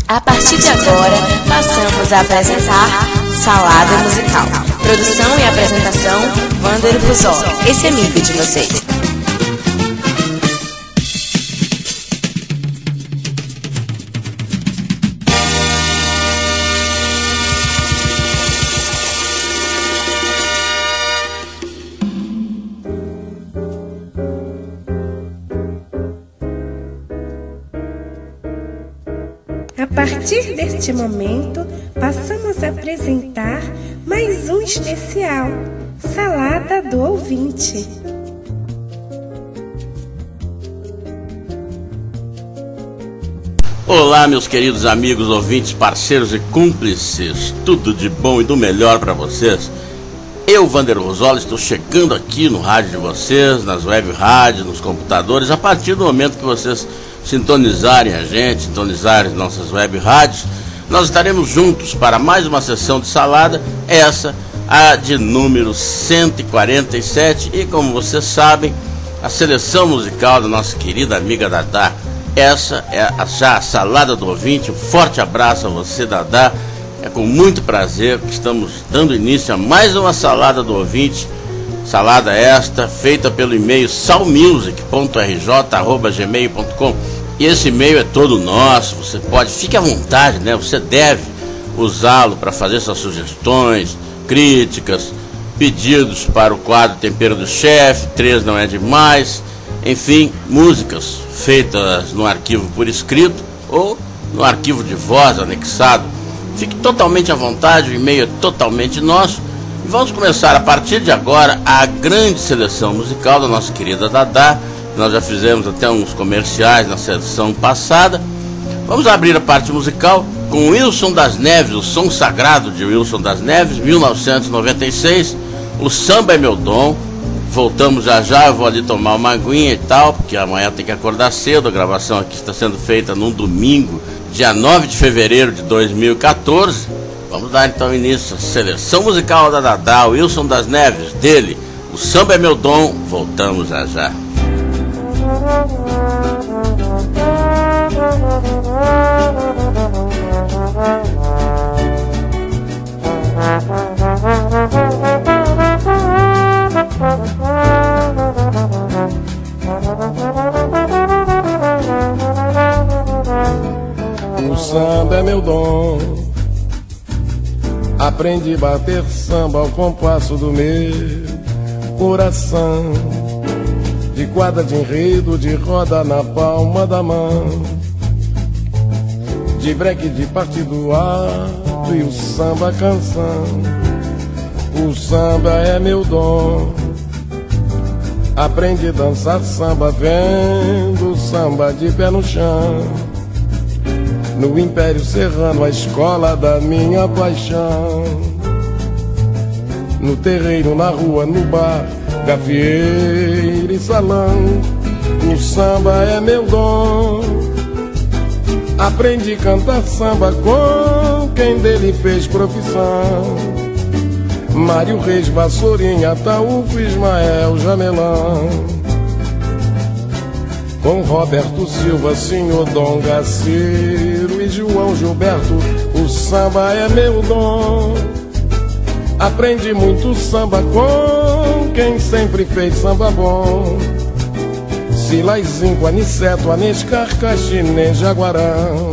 A partir de agora, passamos a apresentar Salada Musical. Produção e apresentação, Wander Buzol, esse amigo de vocês. A partir deste momento, passamos a apresentar mais um especial, Salada do Ouvinte. Olá, meus queridos amigos, ouvintes, parceiros e cúmplices, tudo de bom e do melhor para vocês. Eu, Wander Rosola, estou chegando aqui no rádio de vocês, nas web rádios, nos computadores, a partir do momento que vocês sintonizarem a gente, sintonizarem nossas web rádios, nós estaremos juntos para mais uma sessão de salada, essa, a de número 147, e como vocês sabem, a seleção musical da nossa querida amiga Dadá. Essa é já a Salada do Ouvinte. Um forte abraço a você, Dadá. É com muito prazer que estamos dando início a mais uma Salada do Ouvinte. Salada esta feita pelo e-mail salmusic.rj@gmail.com. E esse e-mail é todo nosso. Você pode, fique à vontade, né? Você deve usá-lo para fazer suas sugestões, críticas, pedidos para o quadro Tempero do Chefe, 3 não é demais. Enfim, músicas feitas no arquivo por escrito ou no arquivo de voz anexado. Fique totalmente à vontade, o e-mail é totalmente nosso. E vamos começar a partir de agora a grande seleção musical da nossa querida Dadá. Nós já fizemos até uns comerciais na sessão passada. Vamos abrir a parte musical com Wilson das Neves, o som sagrado de Wilson das Neves, 1996. O Samba é Meu Dom. Voltamos já, eu vou ali tomar uma aguinha e tal, porque amanhã tem que acordar cedo. A gravação aqui está sendo feita num domingo, dia 9 de fevereiro de 2014. Vamos dar então início à seleção musical da Dadá, Wilson das Neves, dele, o Samba é Meu Dom. Voltamos já. O samba é meu dom. Aprendi a bater samba ao compasso do meu coração. De quadra de enredo, de roda na palma da mão, de breque de partido alto e o samba canção. O samba é meu dom. Aprendi a dançar samba vendo samba de pé no chão. No Império Serrano, a escola da minha paixão. No terreiro, na rua, no bar, gafieira e salão. O samba é meu dom. Aprendi a cantar samba com quem dele fez profissão. Mário Reis, Vassourinha, Ataúfo, Ismael, Jamelão. Com Roberto Silva, Senhor Dom Gaceiro e João Gilberto, o samba é meu dom. Aprendi muito samba com quem sempre fez samba bom. Silaizinho, Aniceto, Anescar, Caxinê, Jaguarão.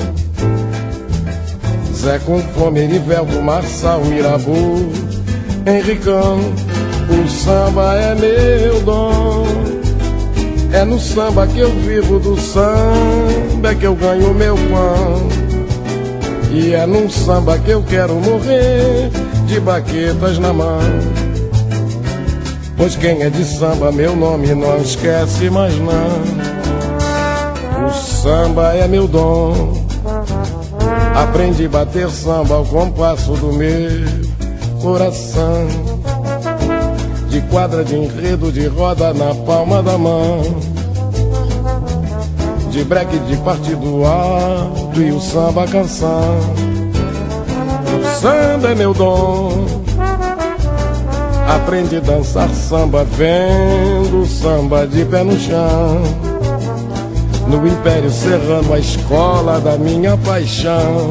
Zé com Fome, Erivelto, Marçal, Mirabu, Henricão. O samba é meu dom. É no samba que eu vivo, do samba é que eu ganho meu pão. E é num samba que eu quero morrer, de baquetas na mão. Pois quem é de samba, meu nome não esquece mais não. O samba é meu dom. Aprendi a bater samba ao compasso do meu coração. De quadra de enredo, de roda na palma da mão, de breque de partido alto e o samba canção. O samba é meu dom. Aprendi a dançar samba vendo samba de pé no chão. no Império Serrano, a escola da minha paixão.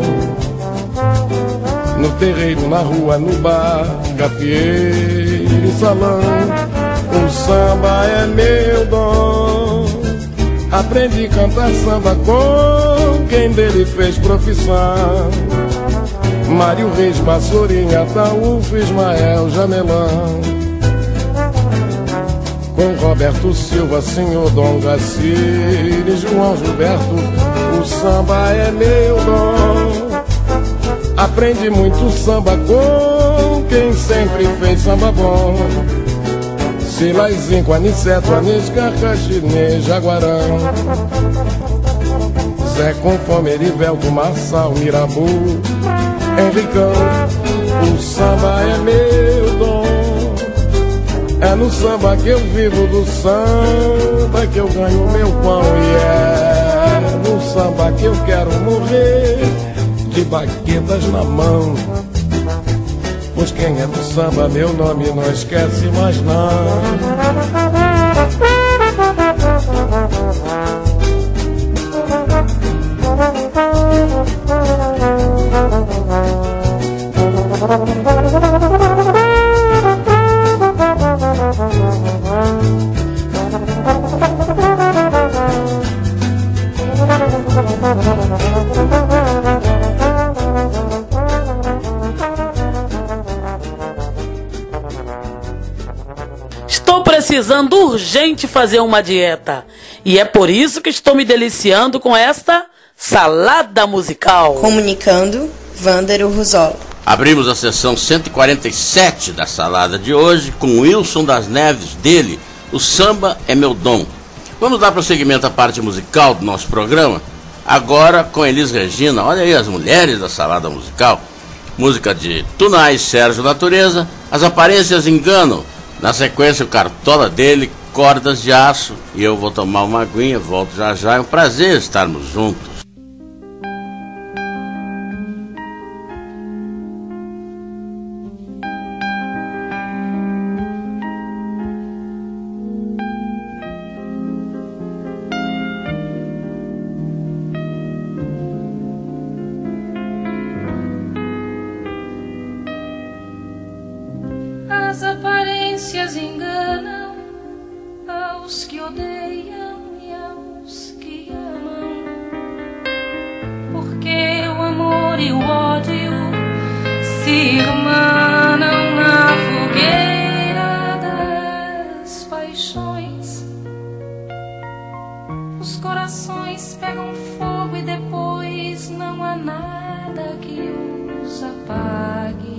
No terreiro, na rua, no bar, gafieira e salão, o samba é meu dom. Aprendi a cantar samba com quem dele fez profissão. Mário Reis, Vassourinha, Ataúfo, Ismael, Jamelão. Com Roberto Silva, Senhor Dom Gacir, João Gilberto, o samba é meu dom. Aprendi muito samba com quem sempre fez samba bom. Silaizinho, Aniceto, Anis, Carcaxinê, Jaguarão. Zé com Fome, Erivelto, Marçal, Mirabu, Henricão, o samba é meu dom. É no samba que eu vivo, do samba que eu ganho meu pão. E é no samba que eu quero morrer, de baquetas na mão. Pois quem é do samba, meu nome não esquece mais não. Precisando urgente fazer uma dieta. E é por isso que estou me deliciando com esta salada musical. Comunicando, Vândaro Ruzola. Abrimos a sessão 147 da salada de hoje com Wilson das Neves, dele, o samba é meu dom. Vamos dar prosseguimento à parte musical do nosso programa, agora com Elis Regina. Olha aí as mulheres da salada musical. Música de Tunai, Sérgio Natureza, As Aparências Enganam. Na sequência, o Cartola dele, Cordas de Aço. E eu vou tomar uma aguinha, volto já já. É um prazer estarmos juntos. As aparências enganam aos que odeiam e aos que amam, porque o amor e o ódio se irmanam na fogueira das paixões. Os corações pegam fogo e depois não há nada que os apague.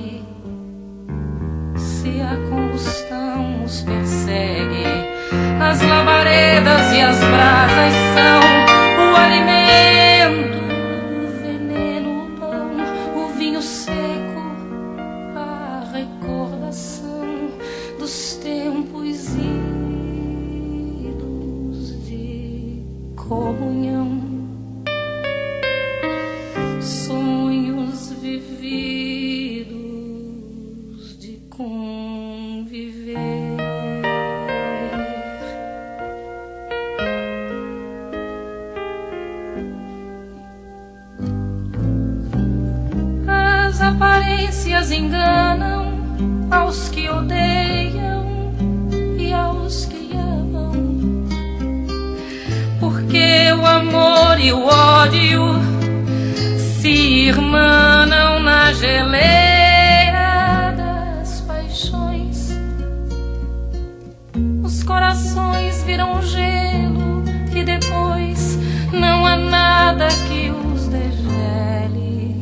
Se a combustão os persegue, as labaredas e as brasas são o alimento, o veneno, o pão, o vinho seco, a recordação dos tempos idos de comunhão, sonhos vividos de conviver. As aparências enganam aos que odeiam e aos que amam, porque o amor e o ódio se irmanam na geleira das paixões. Os corações viram gelo e depois não há nada que os degele.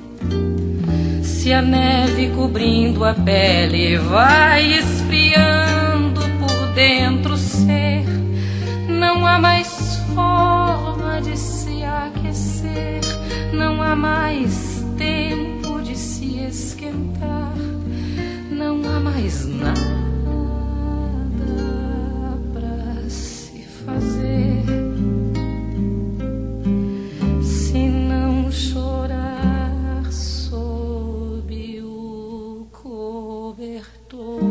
Se a neve cobrindo a pele vai esfriando por dentro o ser, não há mais forma de se aquecer, não há mais tempo de se esquentar, não há mais nada pra se fazer, se não chorar sob o cobertor.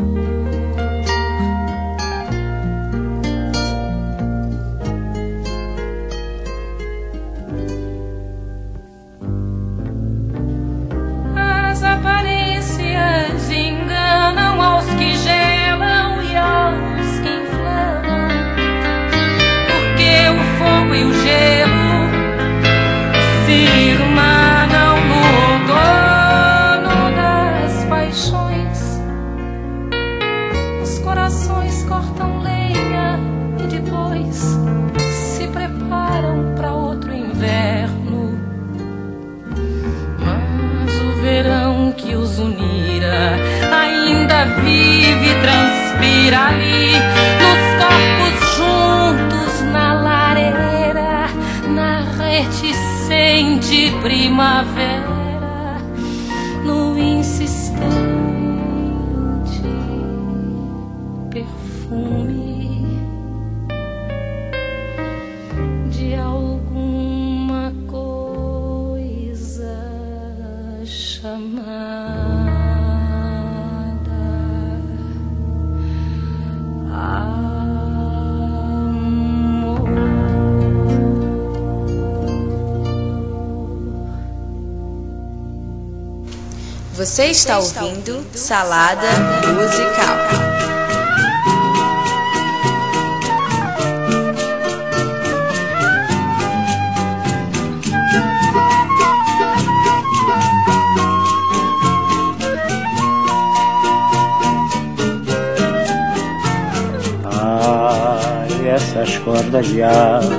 firma, não no outono das paixões. Os corações cortam lenha e depois se preparam para outro inverno. Mas o verão que os unira ainda vive e transpira ali, nos corpos juntos na lareira, na reticente primavera, no insistente perfume de alguma coisa chamada Você está ouvindo Salada Musical. Ai, essas cordas de aço,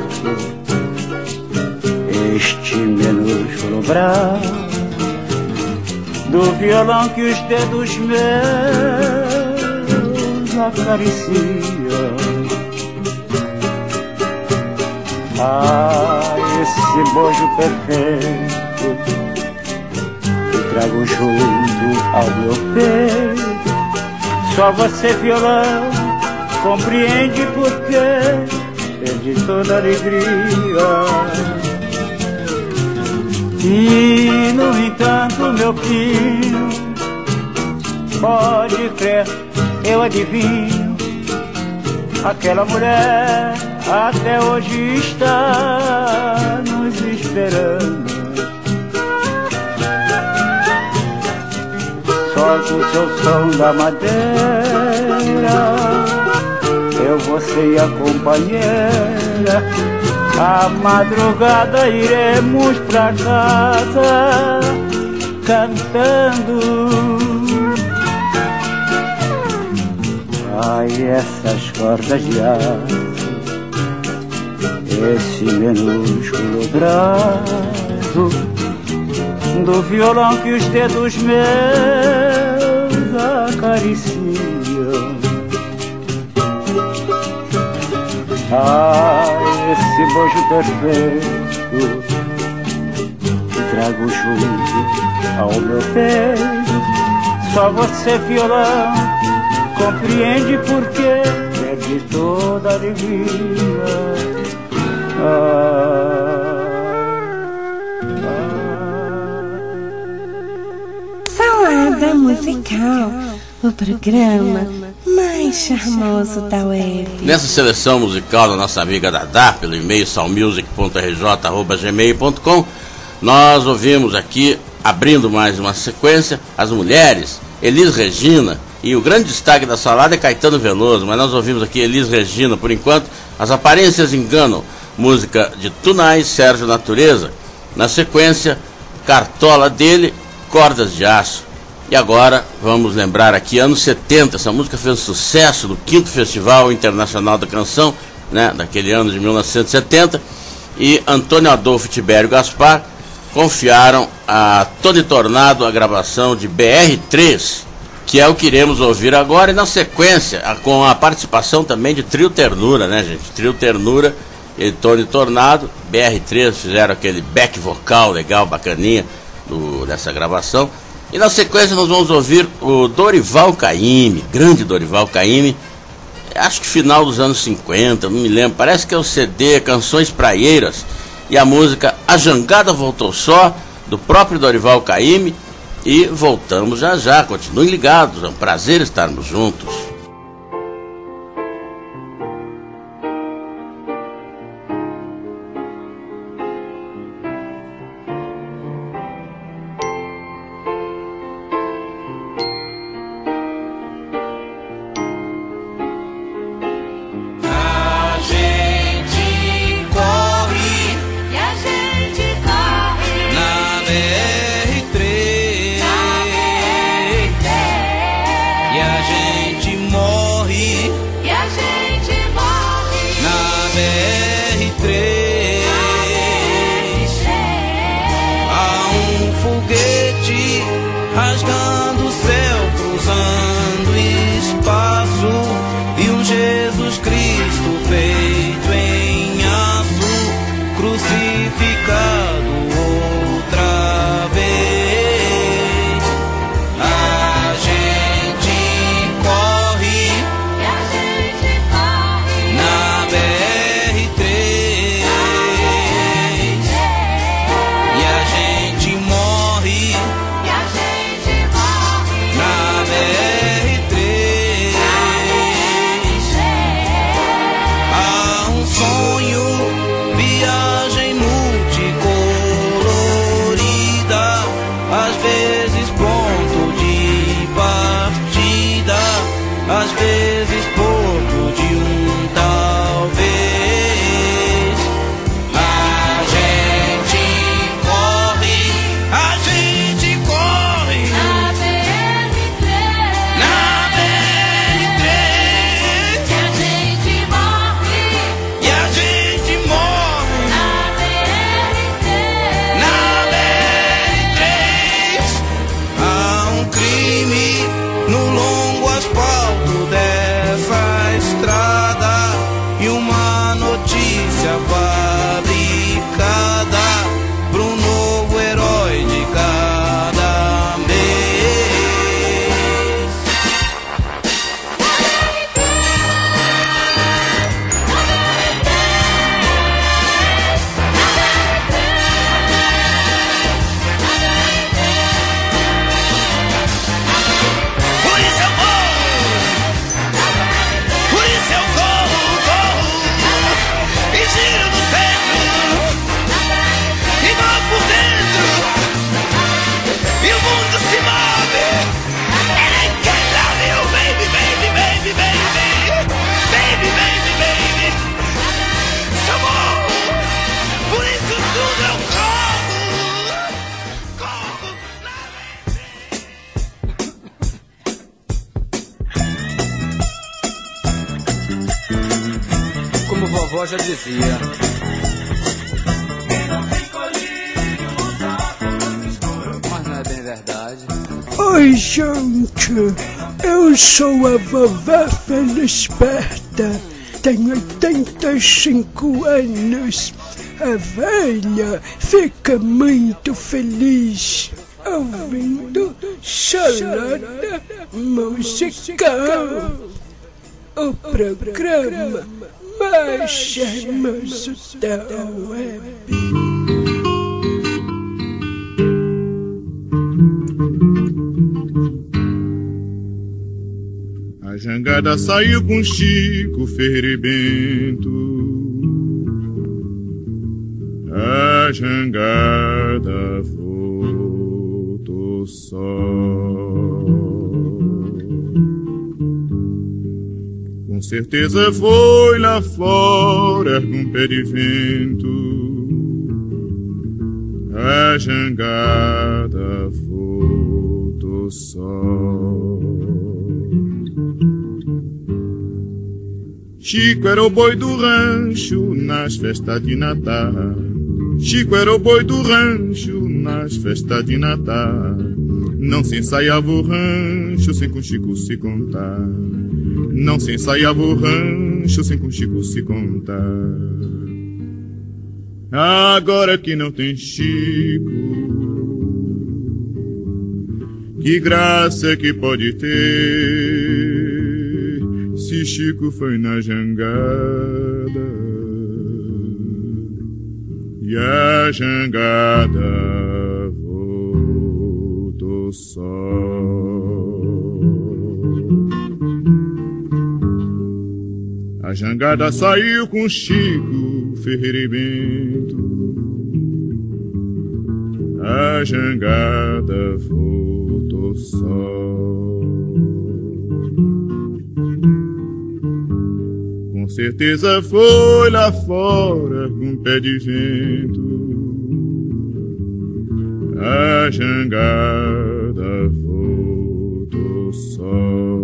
este minúsculo braço do violão que os dedos meus acariciam. Ah, esse bojo perfeito que trago junto ao meu peito. Só você, violão, compreende porque perdi toda a alegria. E, no entanto, meu filho, pode crer, eu adivinho, aquela mulher até hoje está nos esperando. Solta o seu som da madeira, eu vou ser a companheira. À madrugada iremos pra casa cantando. Ai, essas cordas de aço, esse minúsculo braço do violão que os dedos meus acariciam. Ah, esse bojo perfeito que trago junto ao meu peito. Só você, violão, compreende porque perdi toda a alegria. Salada Musical, o programa mais charmoso da web. Nessa seleção musical da nossa amiga Dadá, pelo e-mail salmusic.rj@gmail.com, nós ouvimos aqui, abrindo mais uma sequência, as mulheres, Elis Regina, e o grande destaque da salada é Caetano Veloso, mas nós ouvimos aqui Elis Regina, por enquanto, As Aparências Enganam, música de Tunai Sérgio Natureza. Na sequência, Cartola dele, Cordas de Aço. E agora vamos lembrar aqui, anos 70, essa música fez sucesso no 5º Festival Internacional da Canção, né, daquele ano de 1970, e Antônio Adolfo e Tibério Gaspar confiaram a Tony Tornado a gravação de BR3, que é o que iremos ouvir agora, e na sequência, com a participação também de Trio Ternura, né, gente? Trio Ternura e Tony Tornado, BR3 fizeram aquele back vocal legal, bacaninha, dessa gravação. E na sequência nós vamos ouvir o Dorival Caymmi, grande Dorival Caymmi, acho que final dos anos 50, não me lembro, parece que é o CD Canções Praieiras, e a música A Jangada Voltou Só, do próprio Dorival Caymmi, e voltamos já já, continuem ligados, é um prazer estarmos juntos. A gente corre e a gente corre. avó já dizia. Mas não é bem verdade. Oi, gente, eu sou a vovó Felisberta, tenho 85 anos. A velha fica muito feliz ouvindo Salada Musical, o programa mais charmoso da web. A jangada saiu com Chico Ferreira e Bento. A jangada voltou só. Com certeza foi lá fora num pé de vento. A jangada voltou só. Chico era o boi do rancho nas festas de Natal. Chico era o boi do rancho nas festas de Natal. Não se ensaiava o rancho sem com Chico se contar. Não se ensaiava o rancho sem com Chico se contar. Agora que não tem Chico, que graça é que pode ter se Chico foi na jangada? E a jangada voltou só. A jangada saiu com Chico Ferreira e Bento. A jangada voltou só. Com certeza foi lá fora com pé de vento. A jangada voltou só.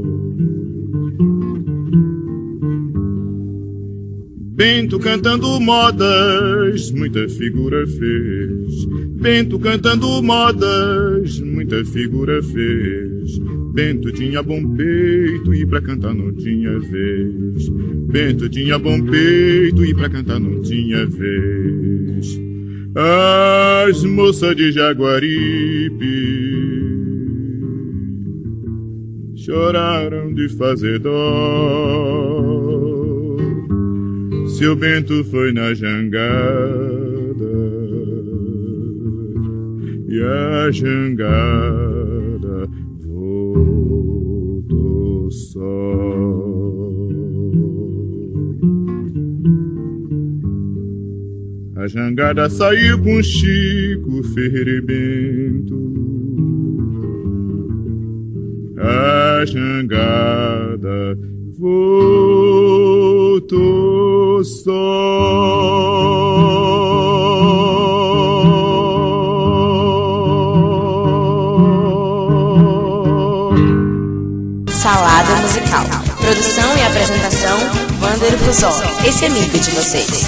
Bento cantando modas, muita figura fez. Bento cantando modas, muita figura fez. Bento tinha bom peito e pra cantar não tinha vez. Bento tinha bom peito e pra cantar não tinha vez. As moças de Jaguaribe choraram de fazer dó. Seu Bento foi na jangada e a jangada voltou só. A jangada saiu com Chico Ferreira e Bento. A jangada voltou só. Salada Musical. Produção e apresentação, Wander Fusol. Esse amigo de vocês.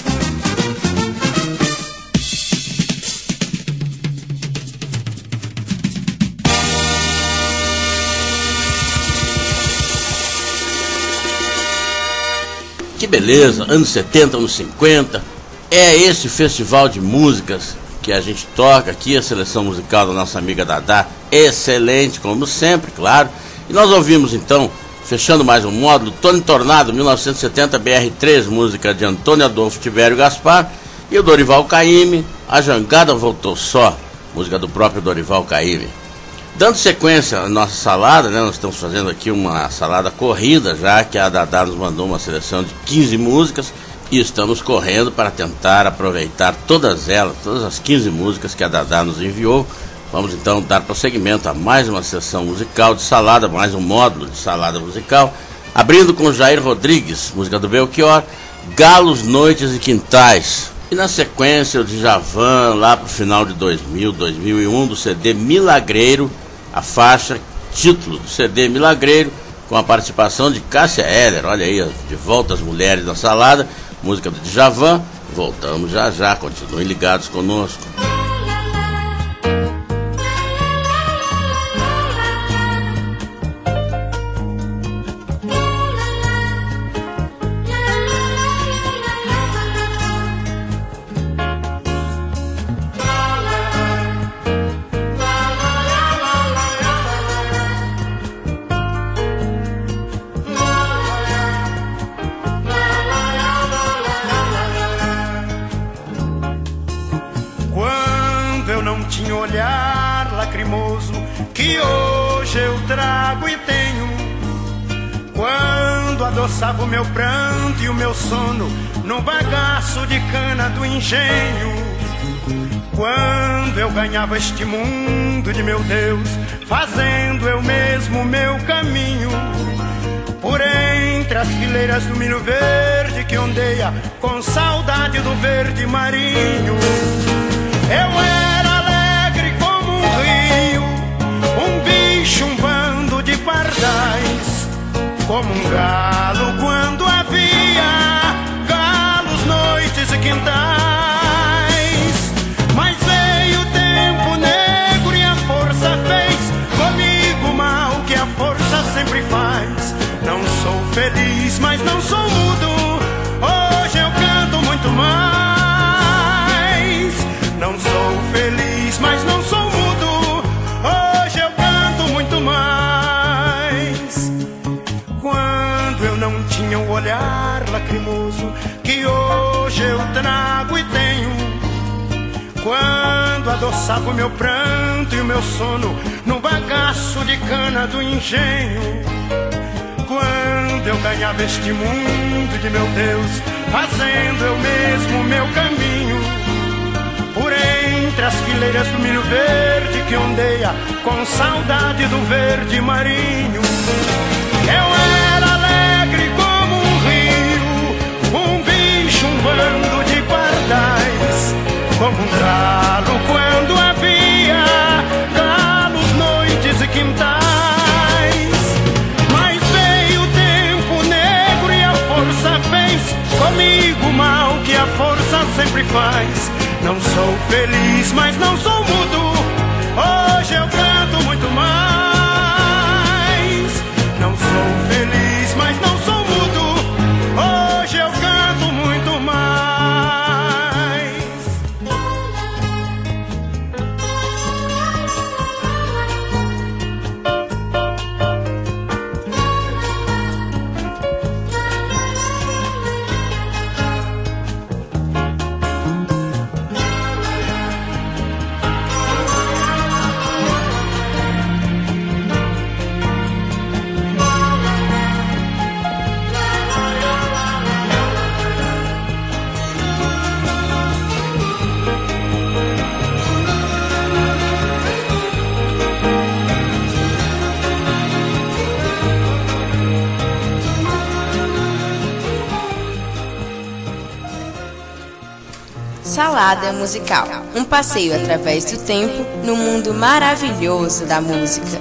Que beleza, anos 70, anos 50, é esse festival de músicas que a gente toca aqui, a seleção musical da nossa amiga Dadá, excelente, como sempre, claro. E nós ouvimos então, fechando mais um módulo, Tony Tornado, 1970, BR3, música de Antônio Adolfo Tibério Gaspar, e o Dorival Caymmi, A Jangada Voltou Só, música do próprio Dorival Caymmi. Dando sequência à nossa salada, né, nós estamos fazendo aqui uma salada corrida, já que a Dadá nos mandou uma seleção de 15 músicas e estamos correndo para tentar aproveitar todas elas, todas as 15 músicas que a Dadá nos enviou. Vamos então dar prosseguimento a mais uma sessão musical de salada, mais um módulo de salada musical, abrindo com Jair Rodrigues, música do Belchior, Galos, Noites e Quintais. E na sequência o Djavan, lá para o final de 2000, 2001, do CD Milagreiro, a faixa título do CD Milagreiro, com a participação de Cássia Eller, olha aí, de volta as mulheres na salada, música do Djavan. Voltamos já já, continuem ligados conosco. Olhar lacrimoso que hoje eu trago e tenho, quando adoçava o meu pranto e o meu sono num bagaço de cana do engenho, quando eu ganhava este mundo de meu Deus, fazendo eu mesmo meu caminho, por entre as fileiras do milho verde que ondeia com saudade do verde marinho. Eu era alegre como um rio, um bicho, um bando de pardais, como um galo quando havia galos, noites e quintais. Mas veio o tempo negro e a força fez comigo mal que a força sempre faz. Não sou feliz, mas não sou mudo, hoje eu canto muito mais. Não sou feliz, mas não sou mudo, hoje eu canto muito mais. Quando eu não tinha um olhar lacrimoso que hoje eu trago e tenho, quando adoçava o meu pranto e o meu sono num bagaço de cana do engenho, quando eu ganhava este mundo de meu Deus, fazendo eu mesmo meu caminho, por entre as fileiras do milho verde que ondeia com saudade do verde marinho. Eu era alegre como um rio, um bicho, um bando de pardais, como um galo quando havia galos, noites e quintais. Mas veio o tempo negro e a força fez comigo mal que a força sempre faz. Não sou feliz, mas não sou mudo, hoje eu canto muito mais. Não sou feliz, mas não sou mudo, hoje eu canto muito mais. Salada musical, um passeio através do tempo no mundo maravilhoso da música.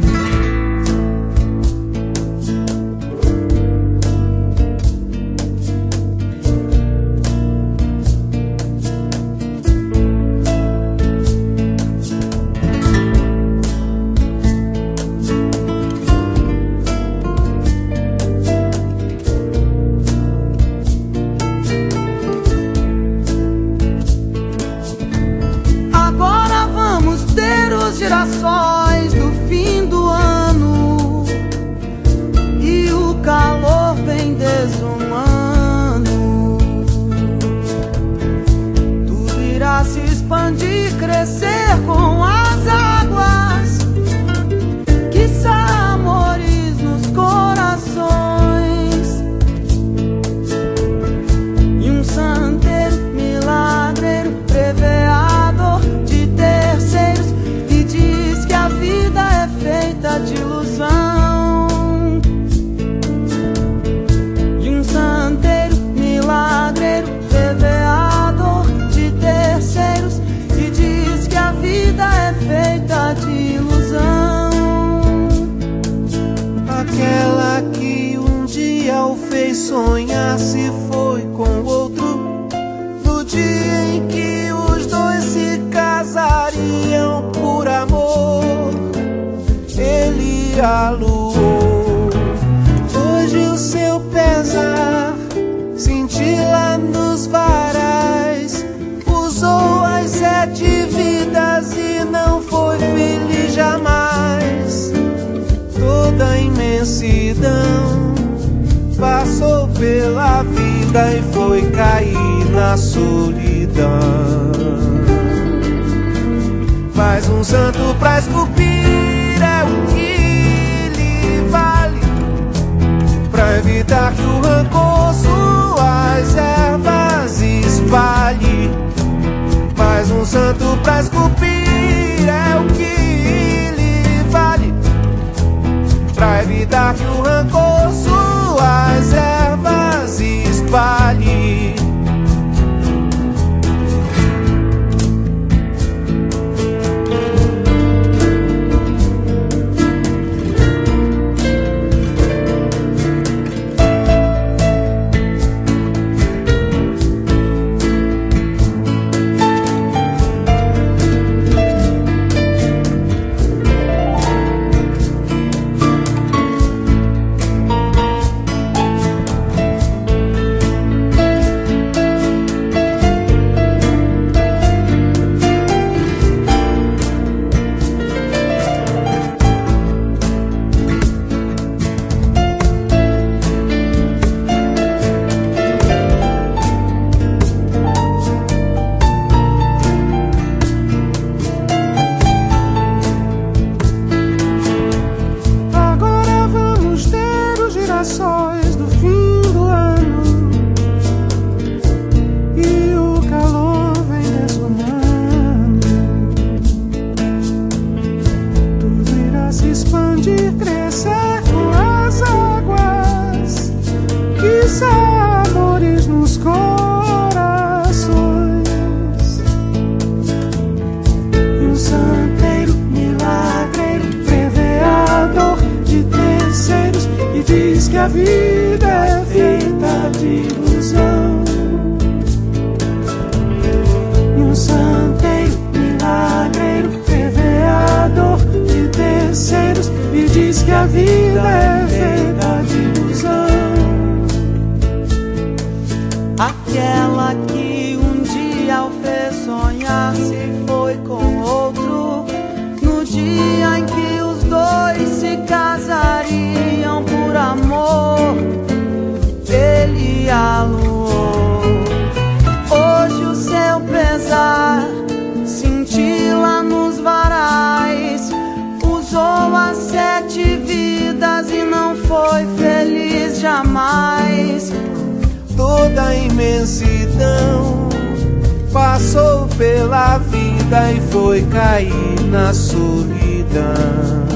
Girassóis do fim do ano e o calor vem desumano. Tudo irá se expandir, crescer com as águas, quiçá amores nos corações. E um santeiro milagreiro prevê a dor de terceiros, diz que a vida é feita de ilusão. E um santeiro milagreiro prevê a dor de terceiros e diz que a vida é feita de ilusão. Aquela que um dia o fez sonhar se foi com outro, no dia em que os dois se casariam por amor, ele aluou. Hoje o seu pesar cintila nos varais, usou as 7 vidas e não foi feliz jamais. Toda a imensidão passou pela vida e foi cair na solidão. Mas um santo pra esculpir é o que lhe vale, pra evitar que o rancor suas ervas espalhe. Mas um santo pra esculpir é o que lhe vale, pra evitar que o rancor suas ervas espalhe. A vida é feita de ilusão. E um santeiro milagreiro preveador de terceiros e diz que a vida é feita de ilusão. Aquela que um dia o fez sonhar se foi com outro, no dia em que os dois se casariam por amor, ele aluou. Hoje o seu pesar cintila nos varais, usou as 7 vidas e não foi feliz jamais. Toda a imensidão passou pela vida e foi cair na solidão.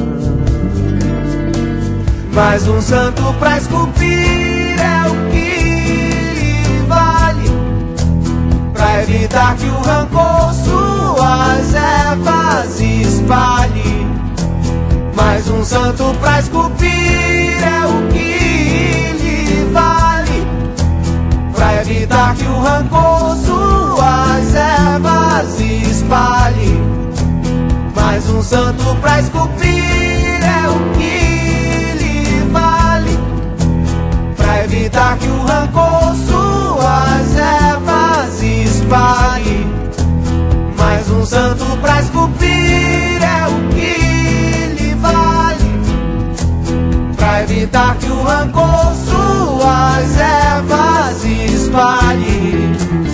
Mas um santo pra esculpir é o que vale, pra evitar que o rancor suas ervas espalhe. Mas um santo pra esculpir é o que lhe vale, pra evitar que o rancor suas ervas espalhe. Mas um santo pra esculpir é o que vale, pra evitar que o rancor suas ervas espalhe. Mas um santo pra esculpir é o que lhe vale, pra evitar que o rancor suas ervas espalhe.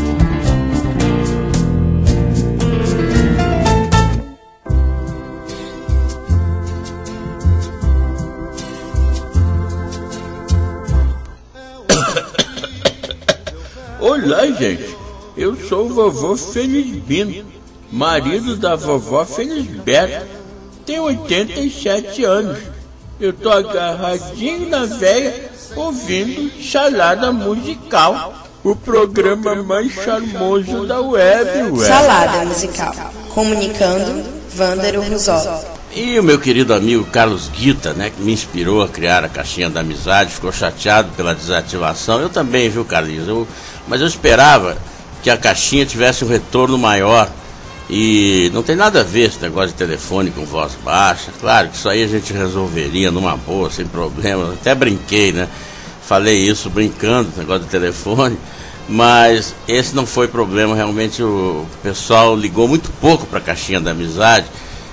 Olá, gente. Eu sou o vovô Felisbino, marido da vovó Felisberta. Tenho 87 anos. Eu tô agarradinho na véia ouvindo Salada Musical, o programa mais charmoso da web. Salada Musical. Comunicando, Vândaro Rosó. E o meu querido amigo Carlos Guita, né, que me inspirou a criar a Caixinha da Amizade, ficou chateado pela desativação. Eu também, viu, Carlinhos? Mas eu esperava que a Caixinha tivesse um retorno maior. E não tem nada a ver esse negócio de telefone com voz baixa. Claro que isso aí a gente resolveria numa boa, sem problema. Até brinquei, né? Falei isso brincando, negócio de telefone. Mas esse não foi problema. Realmente o pessoal ligou muito pouco para a Caixinha da Amizade.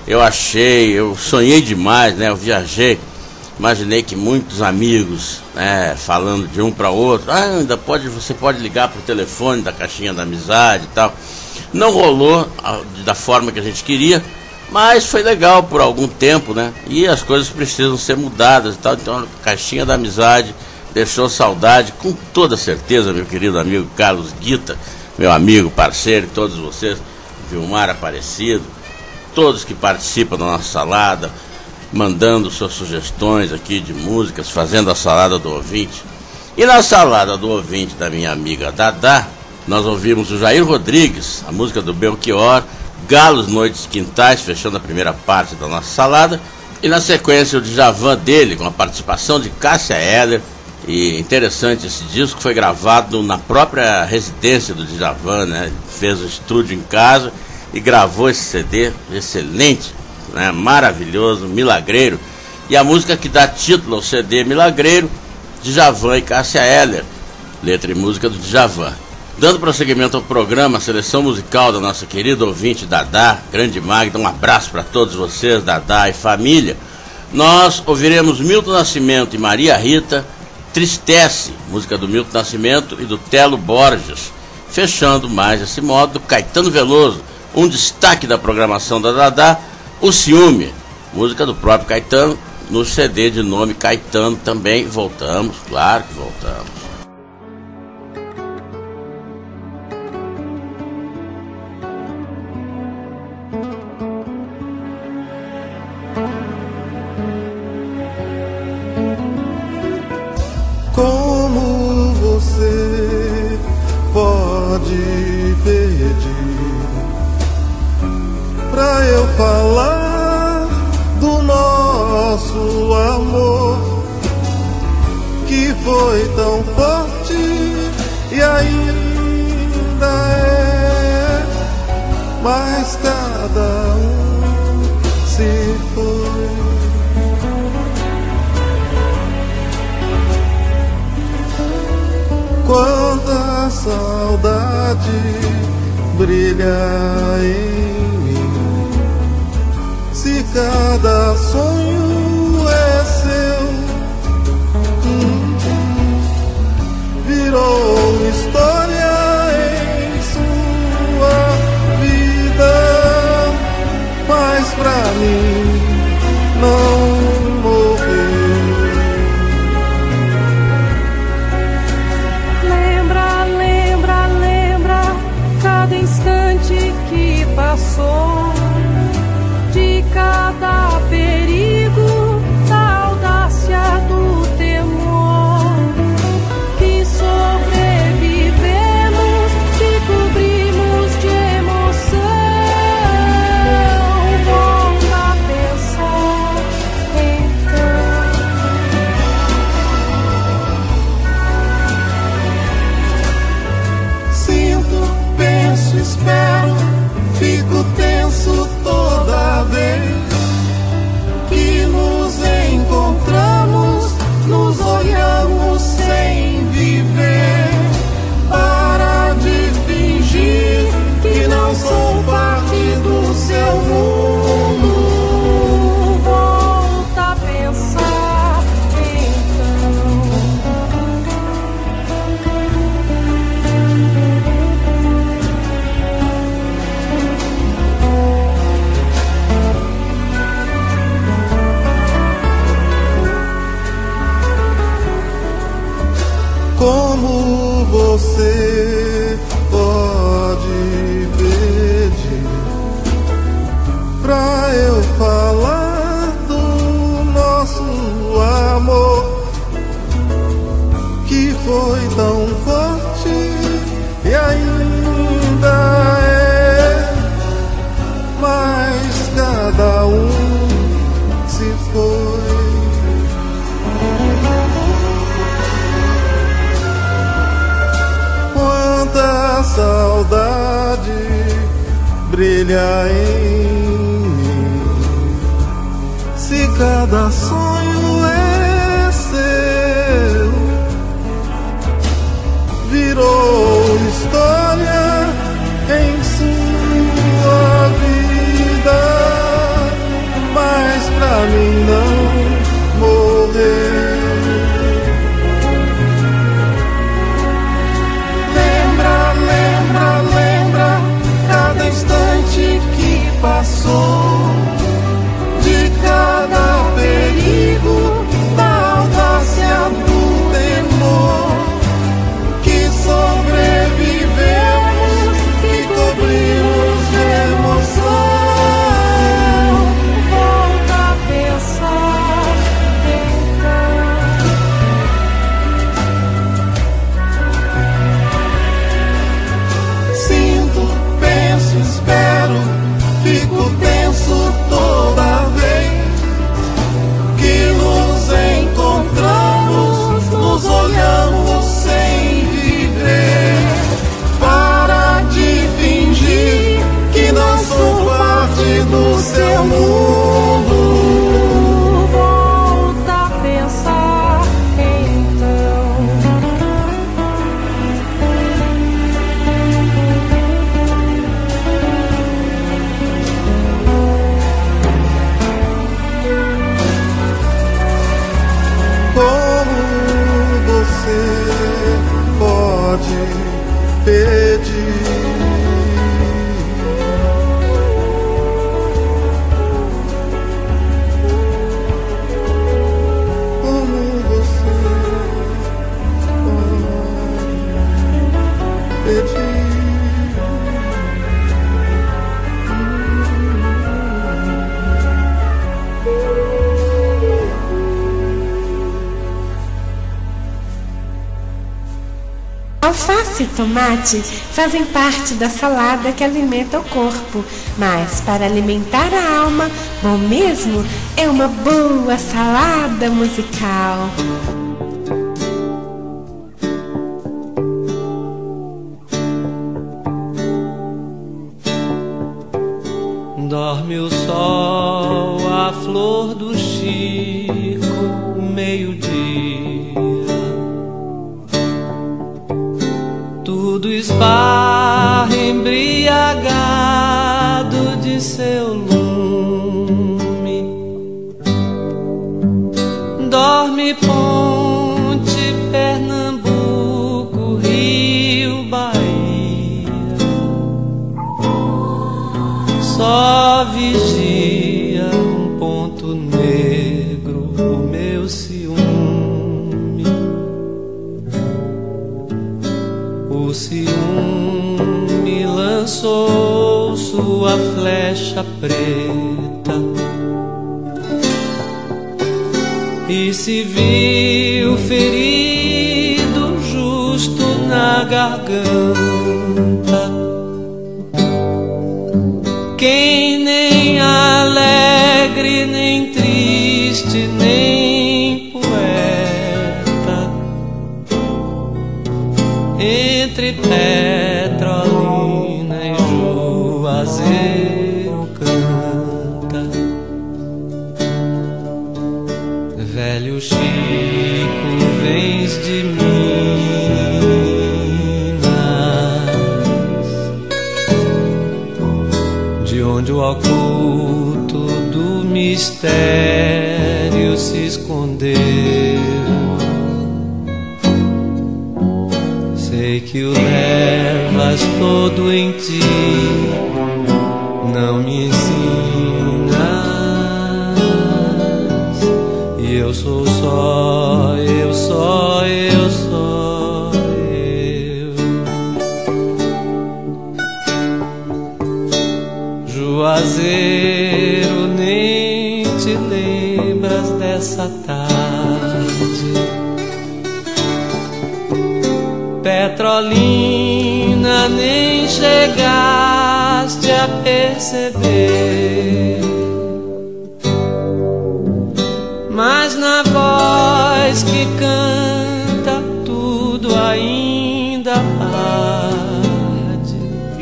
Eu sonhei demais, né? Eu viajei, imaginei que muitos amigos, né, falando de um para outro, você pode ligar pro telefone da Caixinha da Amizade e tal. Não rolou da forma que a gente queria, mas foi legal por algum tempo, né? E as coisas precisam ser mudadas e tal. Então a Caixinha da Amizade deixou saudade, com toda certeza, meu querido amigo Carlos Guita, meu amigo, parceiro, todos vocês, Vilmar Aparecido, todos que participam da nossa salada, mandando suas sugestões aqui de músicas, fazendo a salada do ouvinte. E na salada do ouvinte da minha amiga Dadá, nós ouvimos o Jair Rodrigues, a música do Belchior, Galos, Noites, Quintais, fechando a primeira parte da nossa salada. E na sequência o Djavan dele, com a participação de Cássia Eller. E interessante, esse disco foi gravado na própria residência do Djavan, né? Ele fez o estúdio em casa e gravou esse CD excelente, né? Maravilhoso, milagreiro. E a música que dá título ao CD, Milagreiro, Djavan e Cássia Eller, letra e música do Djavan. Dando prosseguimento ao programa, a seleção musical da nossa querida ouvinte Dadá, grande Magda, um abraço para todos vocês, Dadá e família. Nós ouviremos Milton Nascimento e Maria Rita, Tristece, música do Milton Nascimento e do Telo Borges. Fechando mais esse modo, Caetano Veloso, um destaque da programação da Dadá, O Ciúme, música do próprio Caetano, no CD de nome Caetano também. Voltamos, claro que voltamos. Como você pode pedir pra eu falar do nosso amor que foi tão forte e ainda é, mas cada um se foi. Quanta saudade brilha em mim, se cada sonho é seu, virou história em sua vida, mas pra mim não morreu. Cada instante que passou, de cada perigo, da audácia do temor, que sobrevivemos, que cobrimos de emoção. Volta a pensar então. Sinto, penso, espero, fico tenso toda vez que nos encontramos, nos olhamos sem viver. Para de fingir que não sou parte do seu mundo. Volta a pensar Como você pode pedir pra eu falar do nosso amor que foi tão forte e ainda é, mas cada um se foi. Quanta saudade brilha em mim, se cada sonho é seu, virou história em sua vida, mas pra mim não morreu. Lembra cada instante que passou, de cada perigo, da audácia do temor, que sobrevivemos e cobrimos de emoção. Volta a pensar, sinto, penso, espero, fico tenso toda vez que nos encontramos, nos olhamos sem viver. Para de fingir que não sou parte do seu mundo. Volta a pensar então. Como você pode pedir? Como você pode pedir? Alface e tomate fazem parte da salada que alimenta o corpo, mas para alimentar a alma, bom mesmo é uma boa salada musical. Dorme o sol, a flor do Chico, meio-dia. Tudo esbarra embriagado de seu lume. Dorme Ponte, Pernambuco, Rio, Bahia. Só vigia um ponto negro, o meu ciúme. O ciúme lançou sua flecha preta e se viu ferido justo na garganta. Quem nem alegre, nem triste, nem poeta, entre Petrolina e Juazeiro canta. Velho Chico, vens de Minas, de onde o oculto do mistério se escondeu. Sei que o levas todo em ti, não me ensinas. E eu sou só, eu só, eu só, eu. Juazeiro, nem te lembras dessa tarde. Petrolina, nem chegaste a perceber voz que canta, tudo ainda arde.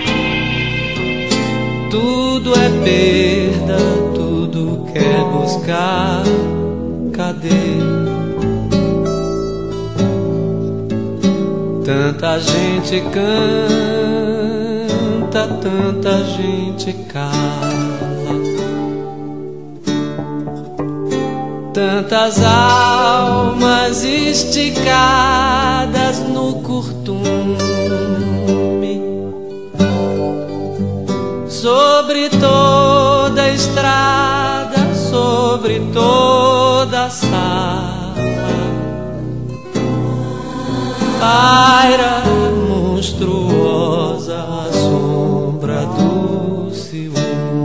Tudo é perda, tudo quer buscar. Cadê? Tanta gente canta, tanta gente cala. Tantas almas esticadas no curtume, sobre toda a estrada, sobre toda a sala, paira monstruosa a sombra do ciúme.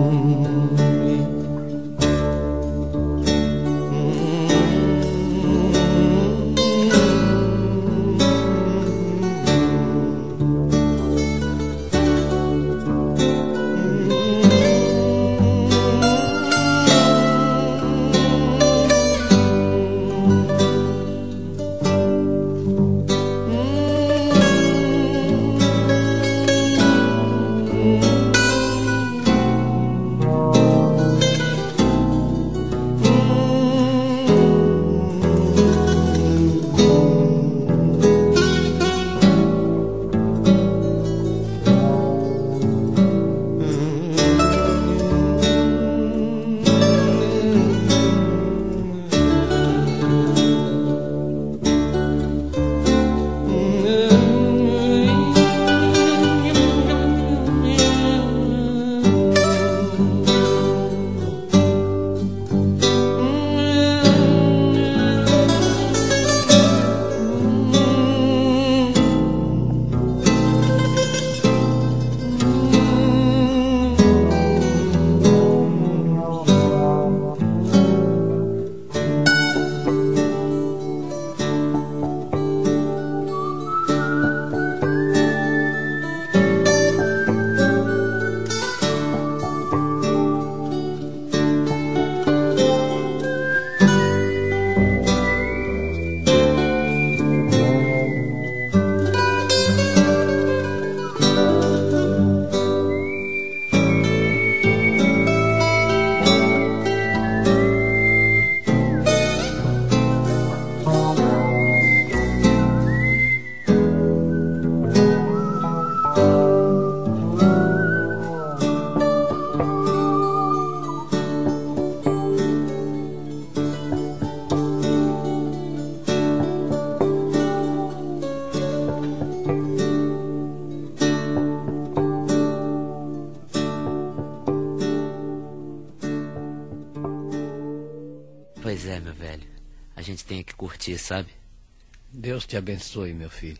Pois é, meu velho. A gente tem que curtir, sabe? Deus te abençoe, meu filho.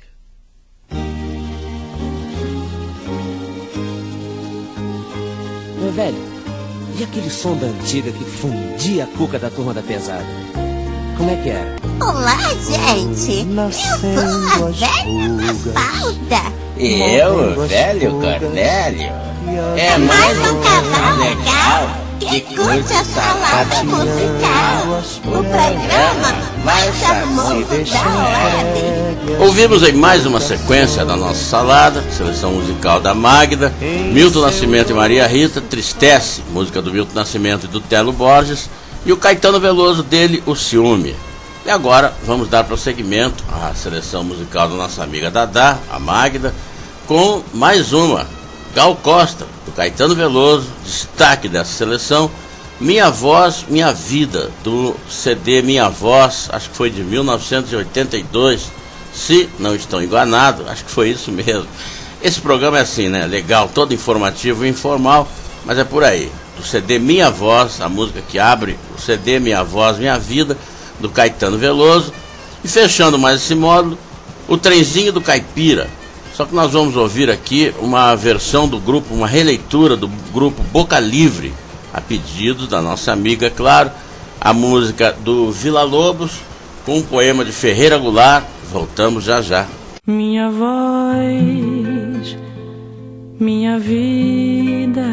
Meu velho, e aquele som da antiga que fundia a cuca da turma da pesada? Como é que era? Olá, gente! Eu sou a velha Mafalda. E eu, velho Cornélio. É mais um casal legal que curte a salada musical. O programa mais charmoso da web. Ouvimos em mais uma sequência da nossa salada, seleção musical da Magda, Milton Nascimento e Maria Rita, Tristece, música do Milton Nascimento e do Telo Borges, e o Caetano Veloso dele, O Ciúme. E agora vamos dar prosseguimento à seleção musical da nossa amiga Dadá, a Magda, com mais uma, Gal Costa, do Caetano Veloso, destaque dessa seleção, Minha Voz, Minha Vida, do CD Minha Voz, acho que foi de 1982, se não estou enganado, acho que foi isso mesmo. Esse programa é assim, né, legal, todo informativo e informal, mas é por aí. Do CD Minha Voz, a música que abre o CD Minha Voz, Minha Vida, do Caetano Veloso, e fechando mais esse módulo, o Trenzinho do Caipira. Só que nós vamos ouvir aqui uma versão do grupo, uma releitura do grupo Boca Livre, a pedido da nossa amiga, claro, a música do Vila Lobos, com um poema de Ferreira Goulart. Voltamos já já. Minha voz, minha vida,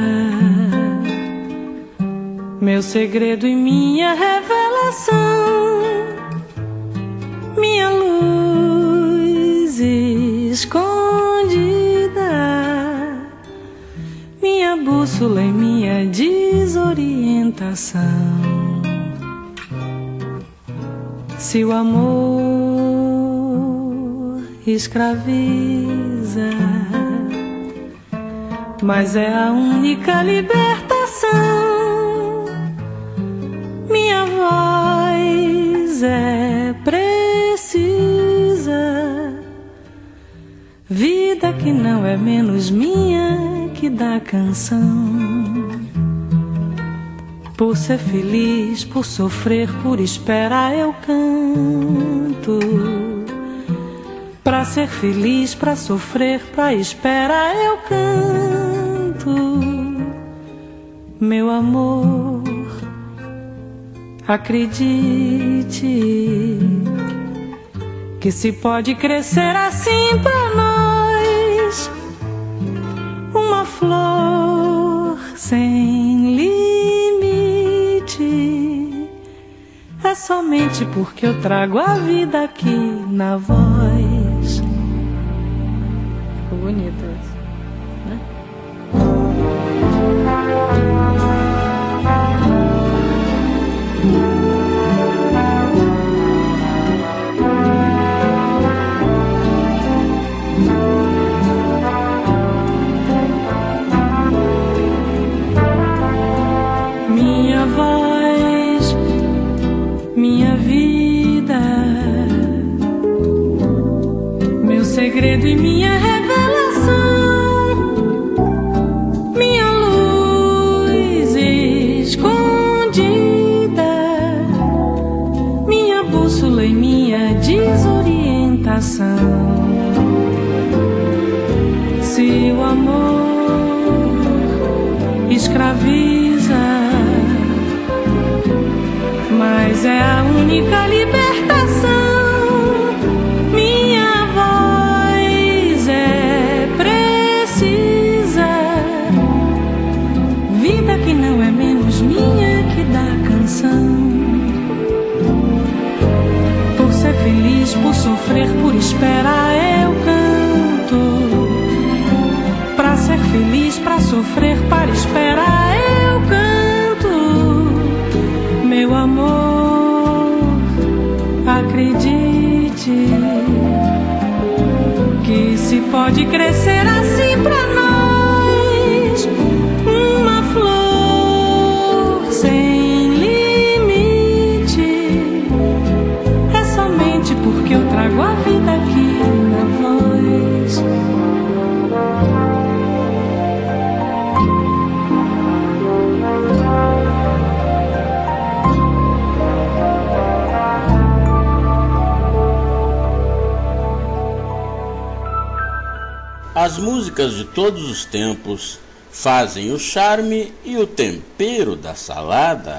meu segredo e minha revelação. escondida, minha bússola e minha desorientação. Se o amor escraviza, mas é a única libertação. Minha voz é precisa, vida que não é menos minha que da canção. Por ser feliz, por sofrer, por esperar eu canto. Pra ser feliz, pra sofrer, pra esperar eu canto. Meu amor, acredite que se pode crescer assim pra nós, uma flor sem limite. É somente porque eu trago a vida aqui na voz. Ficou bonito isso, né? Minha voz, minha vida, meu segredo e minha revelação, minha luz escondida, minha bússola e minha desorientação. Se o amor escraviza, mas é a única libertação. Minha voz é precisa, vida que não é menos minha que da canção. Por ser feliz, por sofrer, por esperar eu canto. Pra ser feliz, pra sofrer, para esperar eu canto. Meu amor, acredite que se pode crescer assim pra nós, uma flor sem limite. É somente porque eu trago a vida aqui na voz. As músicas de todos os tempos fazem o charme e o tempero da salada.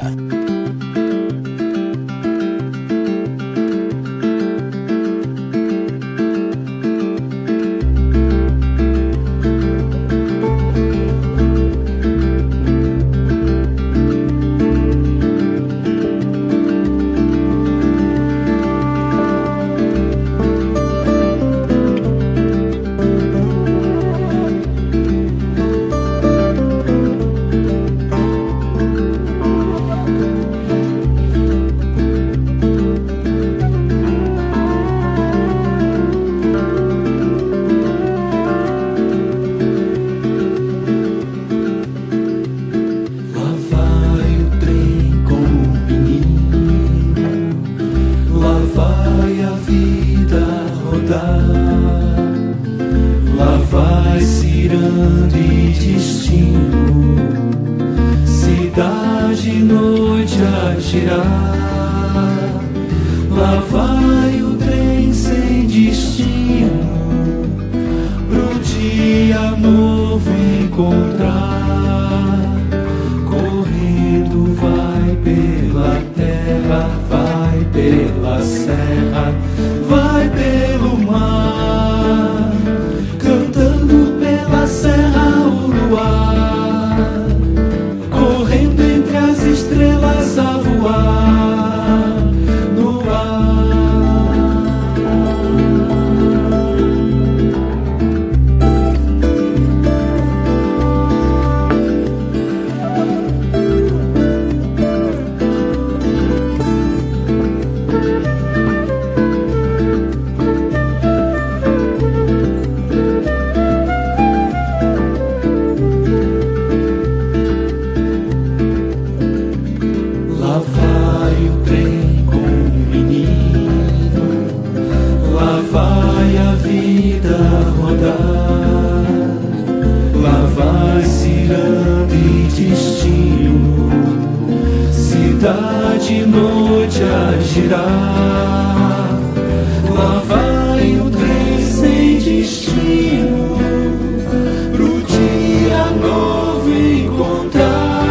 Vida de noite a girar, lá vai o trem sem destino, pro dia novo encontrar.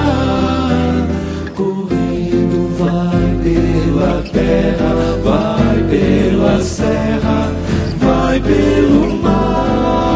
Correndo vai pela terra, vai pela serra, vai pelo mar.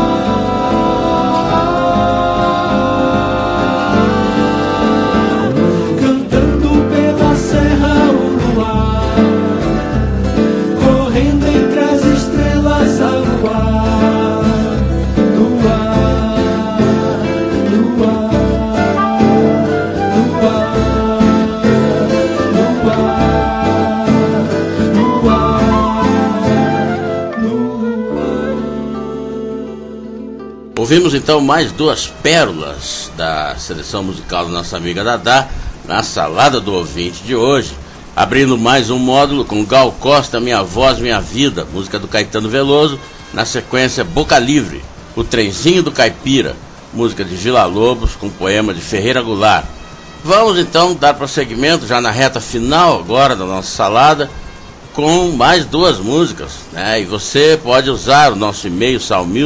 Ouvimos então mais duas pérolas da seleção musical da nossa amiga Dadá na Salada do Ouvinte de hoje, abrindo mais um módulo com Gal Costa, Minha Voz, Minha Vida, música do Caetano Veloso, na sequência Boca Livre, O Trenzinho do Caipira, música de Villa-Lobos com poema de Ferreira Goulart. Vamos então dar prosseguimento já na reta final agora da nossa salada com mais duas músicas, né? E você pode usar o nosso e-mail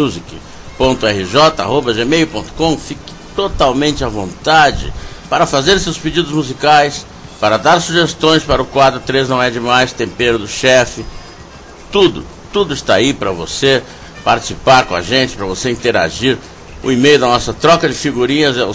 salmusic.rj@gmail.com. Fique totalmente à vontade para fazer seus pedidos musicais, para dar sugestões para o quadro 3 Não É Demais, Tempero do Chefe. Tudo está aí para você participar com a gente, para você interagir. O e-mail da nossa troca de figurinhas é o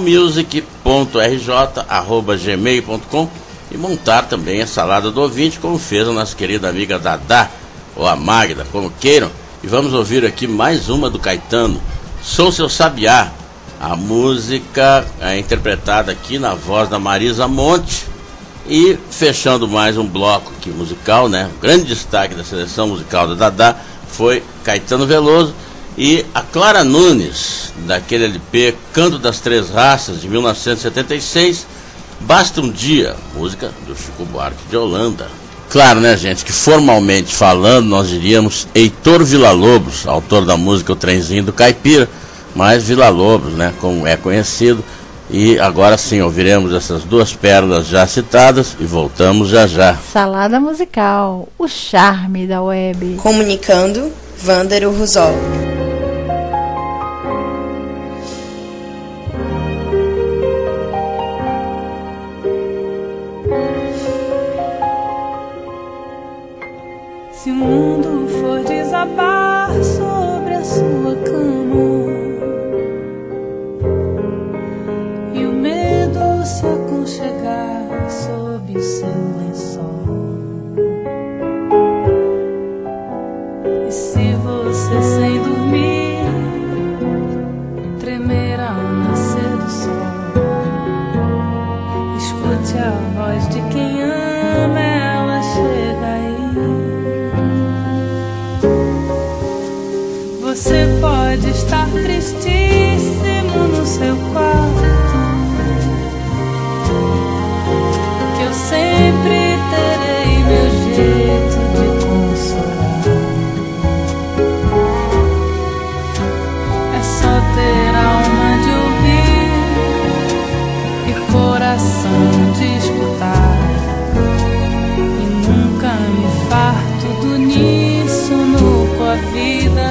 salmusic.rj@gmail.com e montar também a Salada do Ouvinte, como fez a nossa querida amiga Dadá, ou a Magda, como queiram. E vamos ouvir aqui mais uma do Caetano, Sou Seu Sabiá. A música é interpretada aqui na voz da Marisa Monte. E fechando mais um bloco aqui musical, né? O grande destaque da seleção musical da Dadá foi Caetano Veloso e a Clara Nunes, daquele LP Canto das Três Raças, de 1976, Basta um Dia, música do Chico Buarque de Holanda. Claro, né, gente, que formalmente falando, nós diríamos Heitor Villa-Lobos, autor da música O Trenzinho do Caipira, mas Villa-Lobos, né, como é conhecido. E agora sim, ouviremos essas duas pérolas já citadas e voltamos já já. Salada musical, o charme da web. Comunicando, Vândero Rusol. Se o mundo for desabar sobre a sua cama e o medo se aconchegar sob o seu lençol, e se você sem dormir tremer ao nascer do sol, escute a voz de quem ama, ela chega aí. Você pode estar tristíssimo no seu quarto, que eu sempre terei meu jeito de consolar. É só ter alma de ouvir e coração de escutar, e nunca me farto do uníssono com a vida.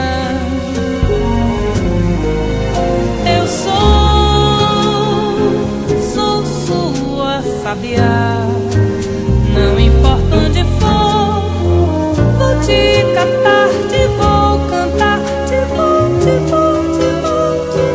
Não importa onde for, vou te catar, te vou cantar, te vou, te vou, te vou, te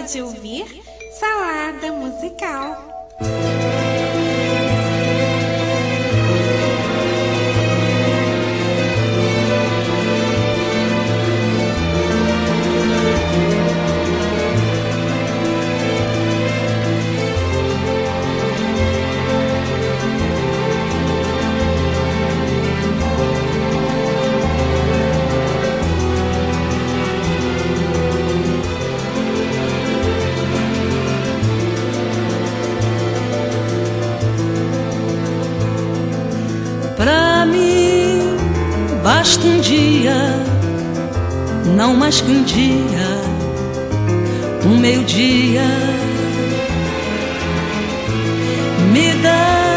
de ouvir Salada Musical. Pra mim basta um dia, não mais que um dia, um meio-dia. Me dá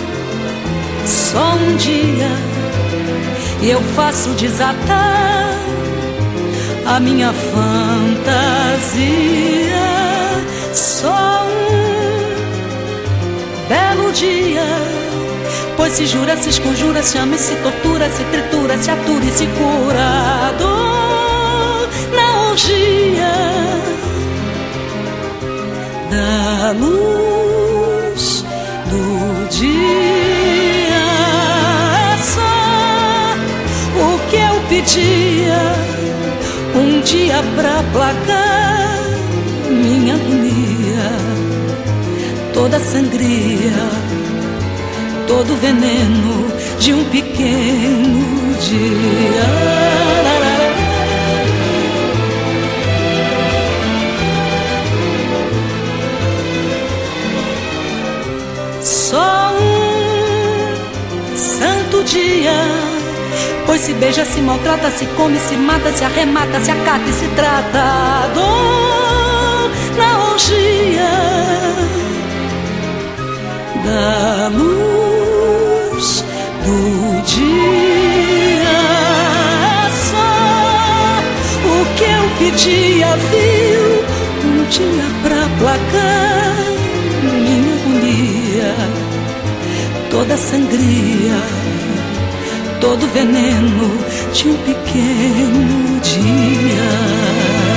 só um dia e eu faço desatar a minha fantasia. Só um belo dia, pois se jura, se esconjura, se ama e se tortura, se tritura, se atura e se cura a dor na orgia da luz do dia. É só o que eu pedia, um dia pra aplacar minha agonia, toda sangria, todo veneno de um pequeno dia. Só um santo dia, pois se beija, se maltrata, se come, se mata, se arremata, se acata e se trata. Dor na orgia da luz do dia. É só o que eu pedia, viu? Um dia pra aplacar minha agonia, toda sangria, todo veneno de um pequeno dia.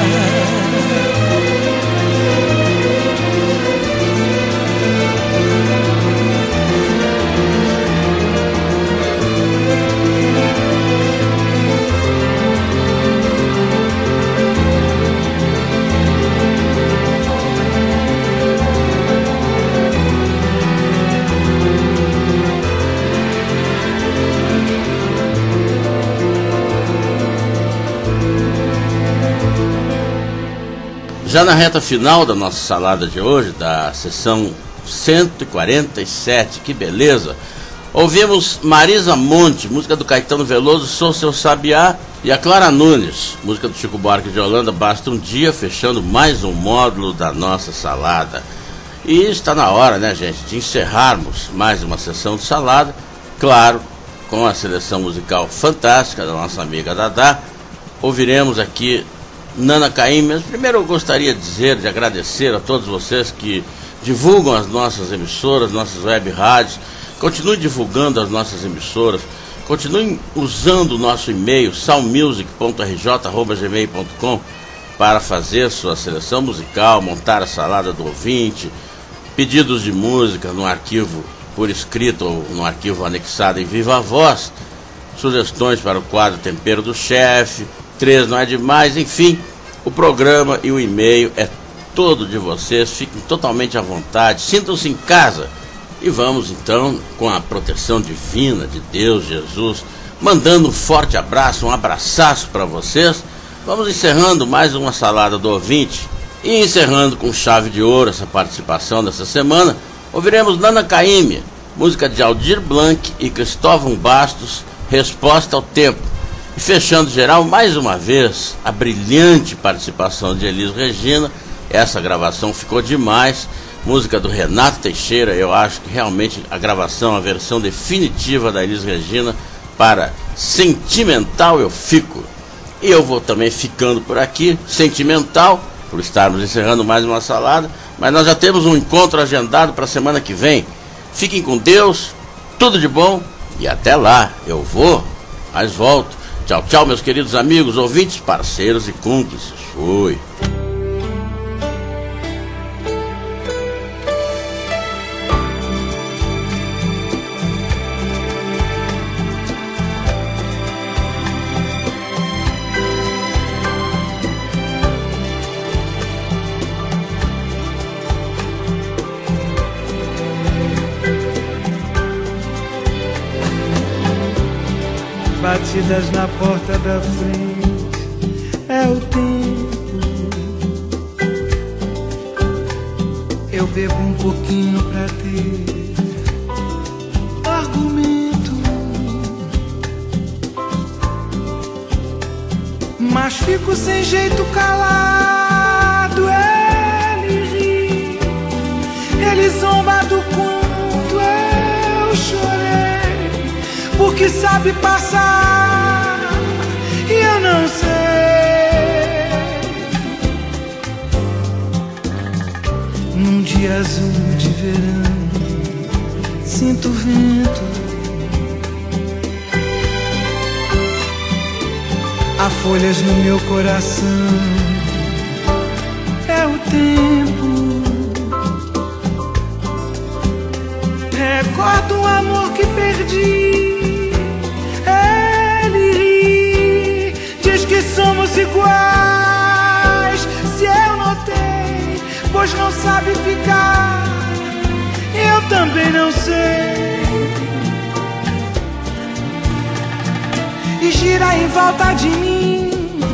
Já na reta final da nossa salada de hoje, da sessão 147, que beleza! Ouvimos Marisa Monte, música do Caetano Veloso, Sou Seu Sabiá, e a Clara Nunes, música do Chico Buarque de Holanda, Basta um Dia, fechando mais um módulo da nossa salada. E está na hora, né, gente, de encerrarmos mais uma sessão de salada, claro, com a seleção musical fantástica da nossa amiga Dadá. Ouviremos aqui Nana Caymmi. Mas primeiro eu gostaria de agradecer a todos vocês que divulgam as nossas emissoras, nossas web rádios. Continuem divulgando as nossas emissoras, continuem usando o nosso e-mail salmusic.rj@gmail.com para fazer sua seleção musical, montar a salada do ouvinte, pedidos de música no arquivo por escrito ou no arquivo anexado em viva voz, sugestões para o quadro Tempero do Chefe, 3 não é demais, enfim, o programa e o e-mail é todo de vocês, fiquem totalmente à vontade, sintam-se em casa e vamos então, com a proteção divina de Deus, Jesus, mandando um forte abraço, um abraçaço para vocês, vamos encerrando mais uma salada do ouvinte e encerrando com chave de ouro essa participação dessa semana, ouviremos Nana Caymmi, música de Aldir Blanc e Cristóvão Bastos, Resposta ao Tempo. E fechando geral, mais uma vez, a brilhante participação de Elis Regina. Essa gravação ficou demais. Música do Renato Teixeira, eu acho que realmente a gravação, a versão definitiva da Elis Regina para Sentimental Eu Fico. E eu vou também ficando por aqui, sentimental, por estarmos encerrando mais uma salada, mas nós já temos um encontro agendado para a semana que vem. Fiquem com Deus, tudo de bom e até lá. Eu vou, mas volto. Tchau, tchau, meus queridos amigos, ouvintes, parceiros e cúmplices. Fui. batidas na porta da frente. É o tempo. Eu bebo um pouquinho pra ter argumento, mas fico sem jeito calado. Ele ri, ele zomba do quanto eu chorei, porque sabe passar e eu não sei. Num dia azul de verão, sinto o vento, há folhas no meu coração. É o tempo. Recordo um amor que perdi. Ele ri, diz que somos iguais. Se eu notei, pois não sabe ficar, eu também não sei. E gira em volta de mim,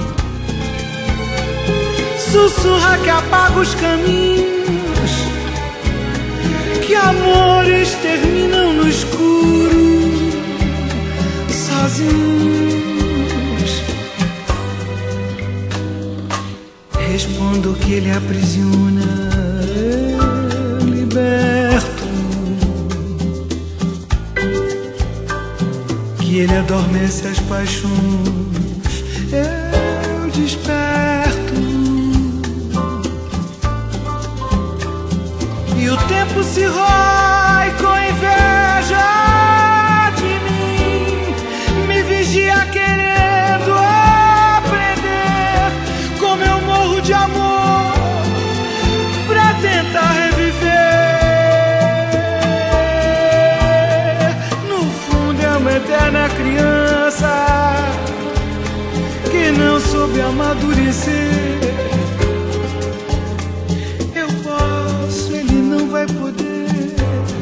sussurra que apaga os caminhos, que amores terminam no escuro, sozinhos. Respondo que ele aprisiona, eu liberto, que ele adormece as paixões, eu desperto. E o tempo se rói com inveja de mim, me vigia querendo aprender como eu morro de amor pra tentar reviver. No fundo é uma eterna criança que não soube amadurecer. Vai poder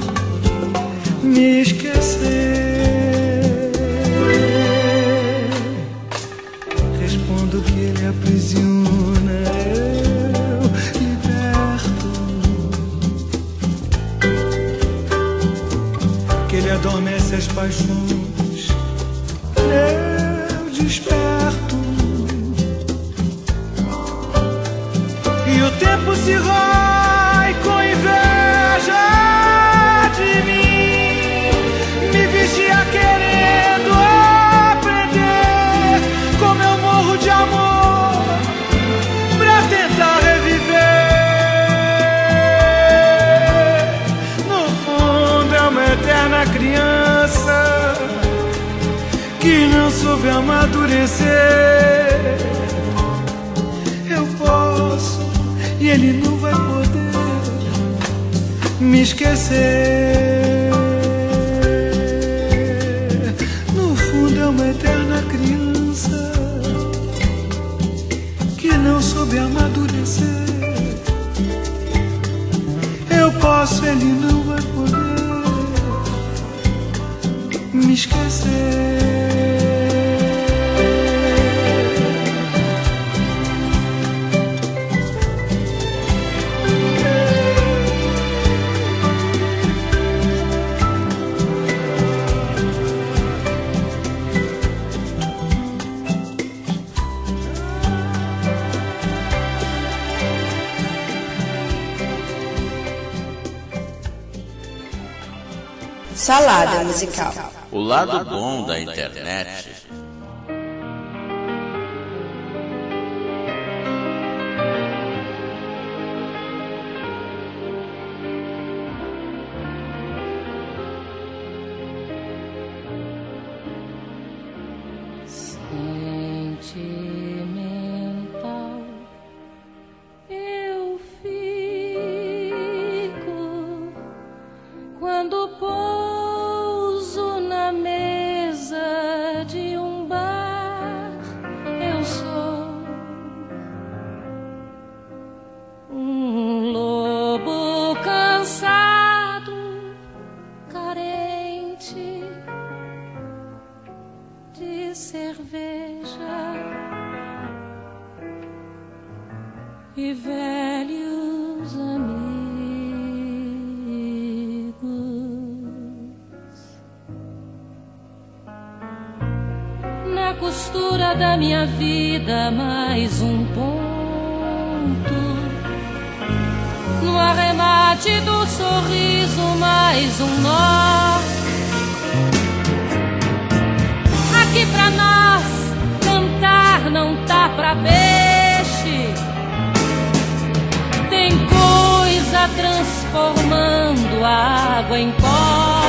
me esquecer. Respondo que ele aprisiona, eu liberto, que ele adormece as paixões, eu desperto. E o tempo se rói com inveja de mim, me vigia querendo aprender como eu morro de amor pra tentar reviver. No fundo é uma eterna criança que não soube amadurecer. Eu posso e ele não vai poder me esquecer. No fundo é uma eterna criança que não soube amadurecer. Eu posso, ele não vai poder me esquecer. Salada musical. O lado bom da internet. Sentimental, eu fico quando pouso na mesa de um e velhos amigos. Na costura da minha vida, mais um ponto. No arremate do sorriso, mais um nó. Aqui pra nós, cantar não tá pra peixe. Tem coisa transformando a água em pó.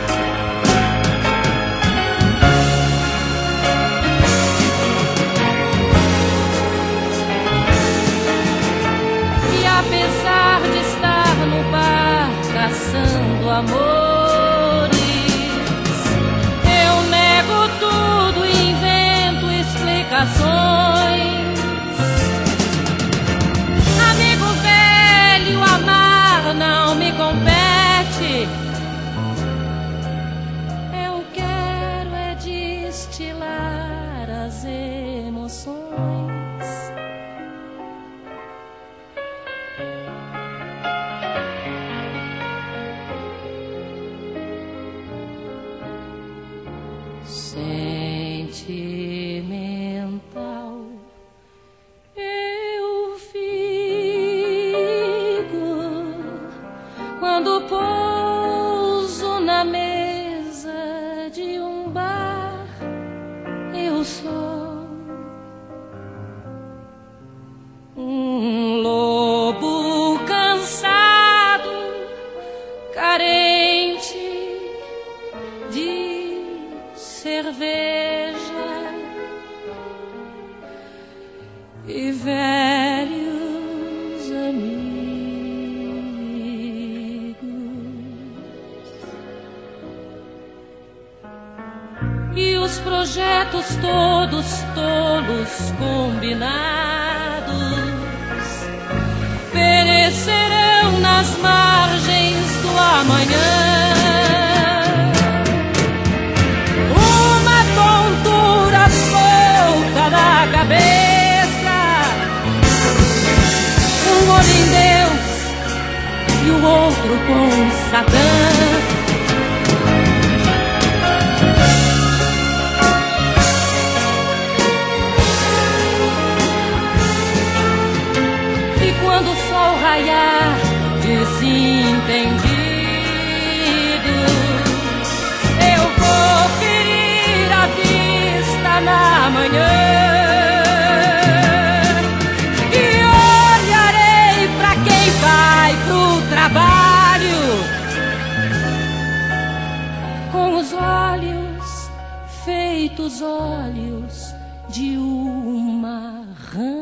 E apesar de estar no bar caçando amores, eu nego tudo e invento explicações. Amigo velho, amar não me compete. Eu quero é destilar as emoções. Sentimental eu fico quando pouso na mesa de um bar. Eu sou um lobo cansado, carente de cerveja e velhos amigos. E os projetos todos tolos combinados perecerão nas margens do amanhã. Na cabeça, um olho em Deus e o outro com Satã. E quando o sol raiar desentendido, eu vou ferir a vista na manhã. Trabalho com os olhos feitos olhos de uma rã.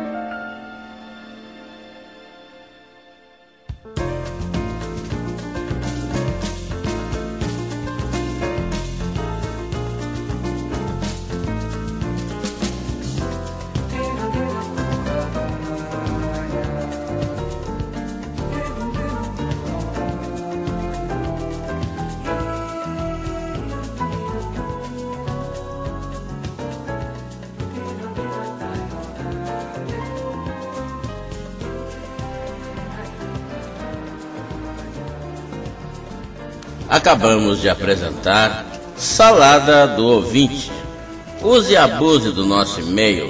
Acabamos de apresentar Salada do Ouvinte. Use e abuse do nosso e-mail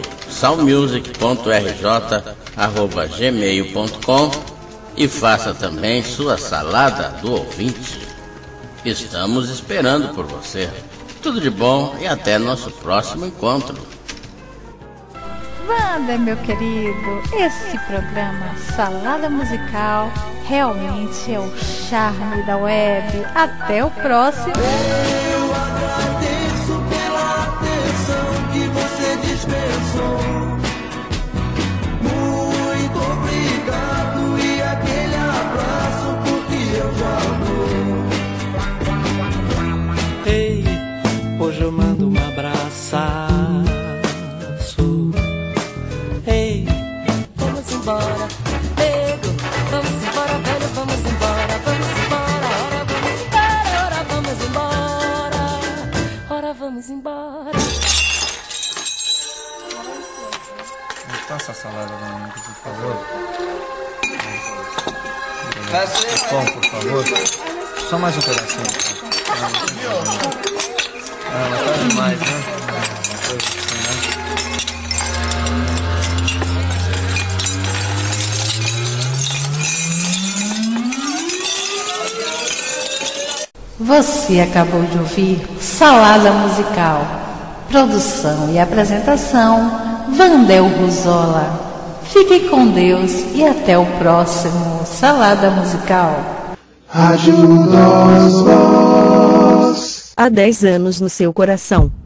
salmusic.rj@gmail.com e faça também sua Salada do Ouvinte. Estamos esperando por você. Tudo de bom e até nosso próximo encontro. Wander, meu querido, esse programa Salada Musical realmente é o charme da web. Até o próximo. Eu agradeço pela atenção que você dispensou. Muito obrigado e aquele abraço porque eu já vou. Ei, hoje eu mando um abraço. Ei, vamos embora, nego, vamos embora, velho, vamos embora, vamos embora, ora vamos embora, ora vamos embora, ora vamos embora. Faça a salada pra mim, por favor. Pão, por favor. Só mais um pedacinho. Mas tá demais, né? Você acabou de ouvir Salada Musical. Produção e apresentação, Vandel Ruzola. Fique com Deus e até o próximo Salada Musical. Rádio Nós Voz. Há 10 anos no seu coração.